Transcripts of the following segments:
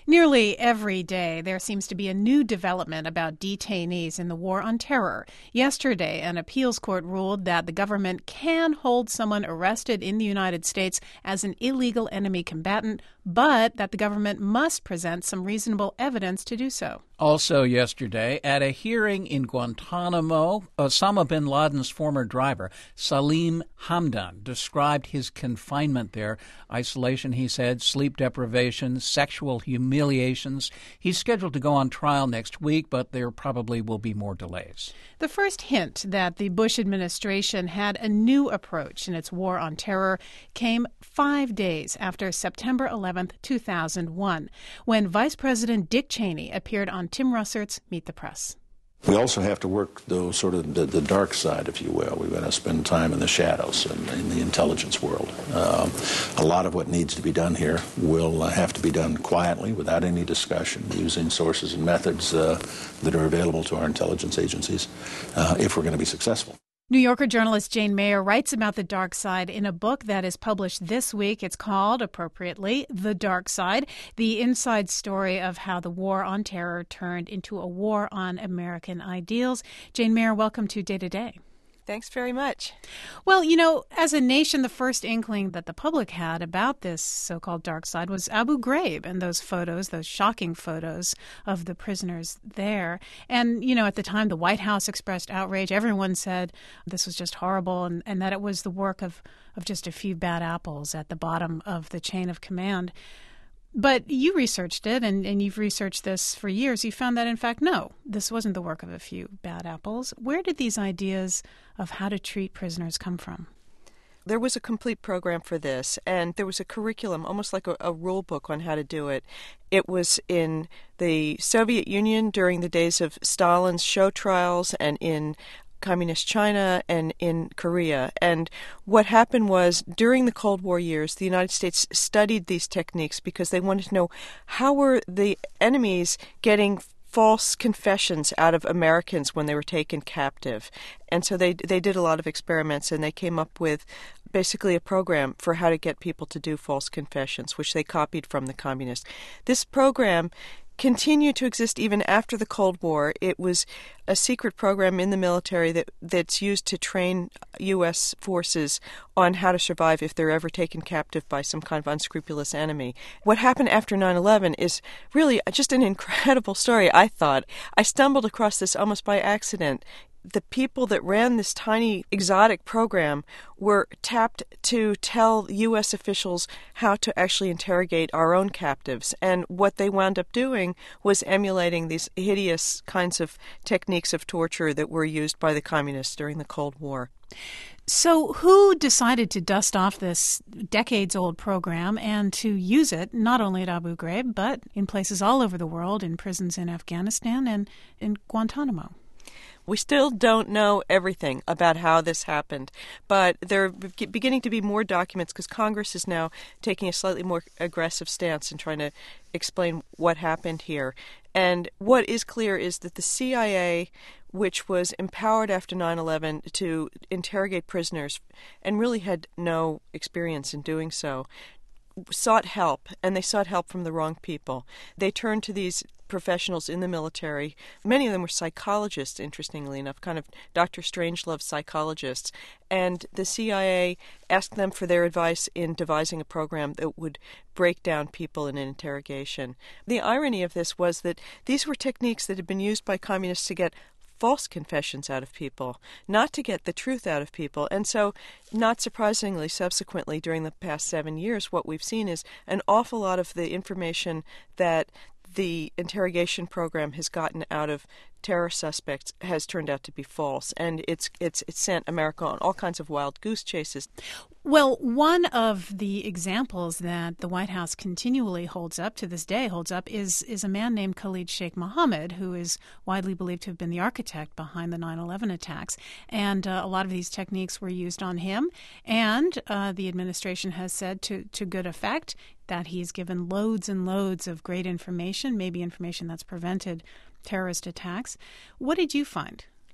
Nearly every day, there seems to be a new development about detainees in the war on terror. Yesterday, an appeals court ruled that the government can hold someone arrested in the United States as an illegal enemy combatant, but that the government must present some reasonable evidence to do so. Also yesterday, at a hearing in Guantanamo, Osama bin Laden's former driver, Salim Hamdan, described his confinement there. Isolation, he said, sleep deprivation, sexual humiliations. He's scheduled to go on trial next week, but there probably will be more delays. The first hint that the Bush administration had a new approach in its war on terror came 5 days after September 11th, 2001, when Vice President Dick Cheney appeared on Tim Russert's Meet the Press. We also have to work the dark side, if you will. We've got to spend time in the shadows and in the intelligence world. A lot of what needs to be done here will have to be done quietly, without any discussion, using sources and methods that are available to our intelligence agencies if we're going to be successful. New Yorker journalist Jane Mayer writes about the dark side in a book that is published this week. It's called, appropriately, The Dark Side, the inside story of how the war on terror turned into a war on American ideals. Jane Mayer, welcome to Day to Day. Thanks very much. Well, as a nation, the first inkling that the public had about this so-called dark side was Abu Ghraib and those photos, those shocking photos of the prisoners there. And, at the time, the White House expressed outrage. Everyone said this was just horrible and that it was the work of just a few bad apples at the bottom of the chain of command. But you researched it, and you've researched this for years. You found that, in fact, no, this wasn't the work of a few bad apples. Where did these ideas of how to treat prisoners come from? There was a complete program for this, and there was a curriculum, almost like a rule book on how to do it. It was in the Soviet Union during the days of Stalin's show trials and in Communist China and in Korea. And what happened was, during the Cold War years, the United States studied these techniques because they wanted to know how were the enemies getting false confessions out of Americans when they were taken captive. And so they did a lot of experiments, and they came up with basically a program for how to get people to do false confessions, which they copied from the communists. This program continued to exist even after the Cold War. It was a secret program in the military that's used to train U.S. forces on how to survive if they're ever taken captive by some kind of unscrupulous enemy. What happened after 9/11 is really just an incredible story, I thought. I stumbled across this almost by accident. The people that ran this tiny exotic program were tapped to tell U.S. officials how to actually interrogate our own captives. And what they wound up doing was emulating these hideous kinds of techniques of torture that were used by the communists during the Cold War. So who decided to dust off this decades-old program and to use it not only at Abu Ghraib, but in places all over the world, in prisons in Afghanistan and in Guantanamo? We still don't know everything about how this happened, but there are beginning to be more documents because Congress is now taking a slightly more aggressive stance in trying to explain what happened here. And what is clear is that the CIA, which was empowered after 9/11 to interrogate prisoners and really had no experience in doing so, sought help, and they sought help from the wrong people. They turned to these professionals in the military. Many of them were psychologists, interestingly enough, kind of Dr. Strangelove psychologists. And the CIA asked them for their advice in devising a program that would break down people in an interrogation. The irony of this was that these were techniques that had been used by communists to get false confessions out of people, not to get the truth out of people. And so, not surprisingly, subsequently, during the past 7 years, what we've seen is an awful lot of the information that the interrogation program has gotten out of terror suspects has turned out to be false, and it's sent America on all kinds of wild goose chases. Well, one of the examples that the White House continually holds up to this day, is a man named Khalid Sheikh Mohammed, who is widely believed to have been the architect behind the 9/11 attacks. And a lot of these techniques were used on him. And the administration has said to good effect that he's given loads and loads of great information, maybe information that's prevented terrorist attacks. What did you find?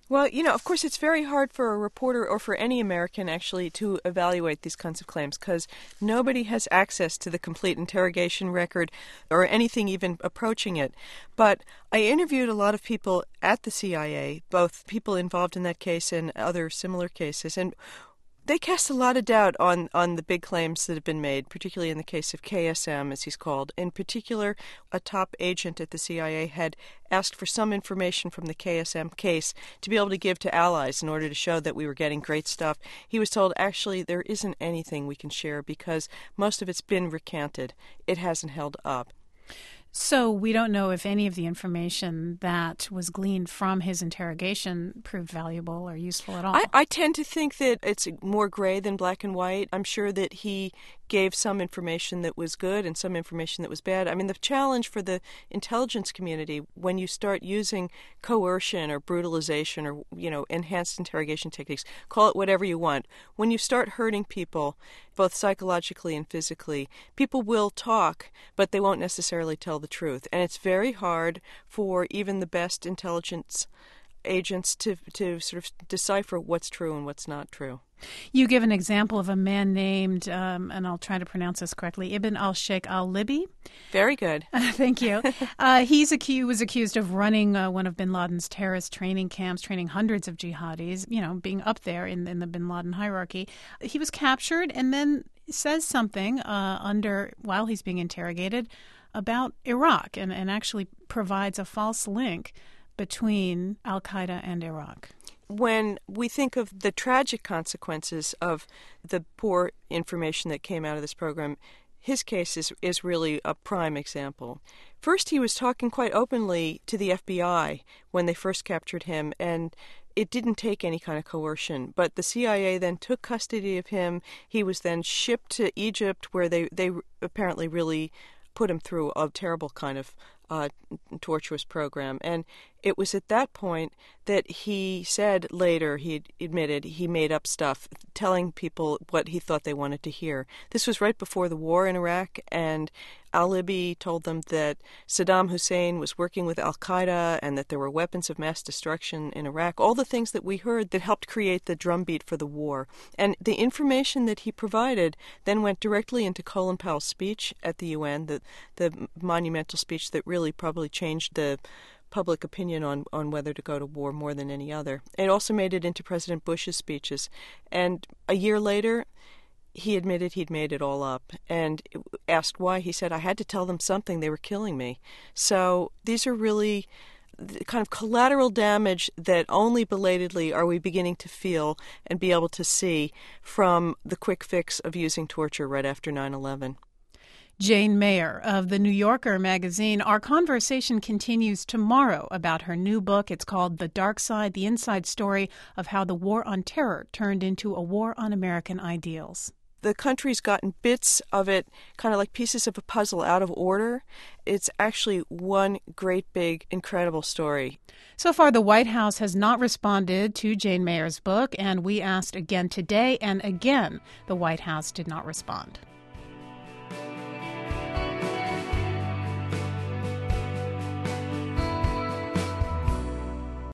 Well, of course, it's very hard for a reporter or for any American actually to evaluate these kinds of claims because nobody has access to the complete interrogation record or anything even approaching it. But I interviewed a lot of people at the CIA, both people involved in that case and other similar cases, and they cast a lot of doubt on the big claims that have been made, particularly in the case of KSM, as he's called. In particular, a top agent at the CIA had asked for some information from the KSM case to be able to give to allies in order to show that we were getting great stuff. He was told, actually, there isn't anything we can share because most of it's been recanted. It hasn't held up. So we don't know if any of the information that was gleaned from his interrogation proved valuable or useful at all. I tend to think that it's more gray than black and white. I'm sure that he gave some information that was good and some information that was bad. I mean, the challenge for the intelligence community when you start using coercion or brutalization or, enhanced interrogation techniques, call it whatever you want, when you start hurting people, both psychologically and physically, people will talk, but they won't necessarily tell the truth. And it's very hard for even the best intelligence agents to sort of decipher what's true and what's not true. You give an example of a man named, and I'll try to pronounce this correctly, Ibn al-Sheikh al-Libi. Very good. Thank you. He was accused of running one of bin Laden's terrorist training camps, training hundreds of jihadis, being up there in the bin Laden hierarchy. He was captured and then says something while he's being interrogated about Iraq and actually provides a false link between al-Qaeda and Iraq. When we think of the tragic consequences of the poor information that came out of this program, his case is really a prime example. First, he was talking quite openly to the FBI when they first captured him, and it didn't take any kind of coercion. But the CIA then took custody of him. He was then shipped to Egypt, where they apparently really put him through a terrible kind of tortuous program. And it was at that point that he said later, he admitted he made up stuff, telling people what he thought they wanted to hear. This was right before the war in Iraq, and al-Libi told them that Saddam Hussein was working with al-Qaeda and that there were weapons of mass destruction in Iraq, all the things that we heard that helped create the drumbeat for the war. And the information that he provided then went directly into Colin Powell's speech at the UN, the monumental speech that really probably changed the public opinion on whether to go to war more than any other. It also made it into President Bush's speeches. And a year later, he admitted he'd made it all up. And asked why, he said, I had to tell them something. They were killing me. So these are really the kind of collateral damage that only belatedly are we beginning to feel and be able to see from the quick fix of using torture right after 9/11. Jane Mayer of The New Yorker magazine. Our conversation continues tomorrow about her new book. It's called The Dark Side, the inside story of how the war on terror turned into a war on American ideals. The country's gotten bits of it, kind of like pieces of a puzzle, out of order. It's actually one great, big, incredible story. So far, the White House has not responded to Jane Mayer's book, and we asked again today, and again, the White House did not respond.